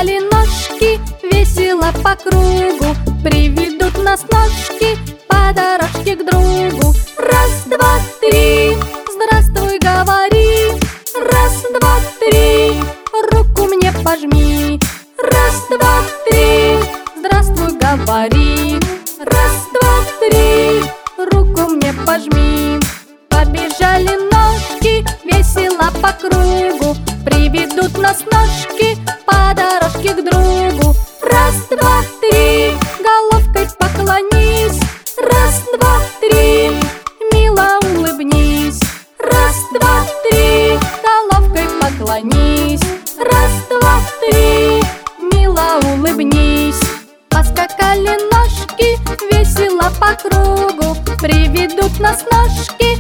Поскакали ножки весело по кругу, приведут нас ножки по дорожке к другу. Раз, два, три, здравствуй, говори. Раз, два, три, руку мне пожми. Раз, два, три, здравствуй, говори. Раз, два, три, руку мне пожми. Побежали ножки весело по кругу, приведут нас ножки по дорожке к другу. Раз, два, три, головкой поклонись. Раз, два, три, мило улыбнись. Раз, два, три, головкой поклонись. Раз, два, три, мило улыбнись. Поскакали ножки весело по кругу, приведут нас ножки